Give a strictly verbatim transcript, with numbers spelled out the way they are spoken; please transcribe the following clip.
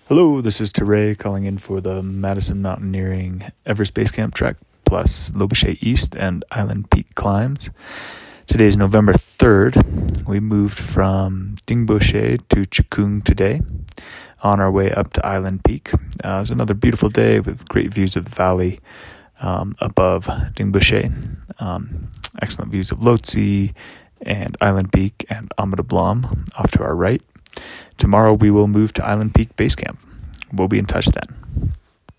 Hello, this is Teray calling in for the Madison Mountaineering Everest Base Camp Trek plus Lobuche East and Island Peak climbs. Today is November third. We moved from Dingboche to Chikung today on our way up to Island Peak. Uh, it was another beautiful day with great views of the valley um, above Dingboche. Um, excellent views of Lhotse and Island Peak and Ama Dablam off to our right. Tomorrow we will move to Island Peak Base Camp. We'll be in touch then.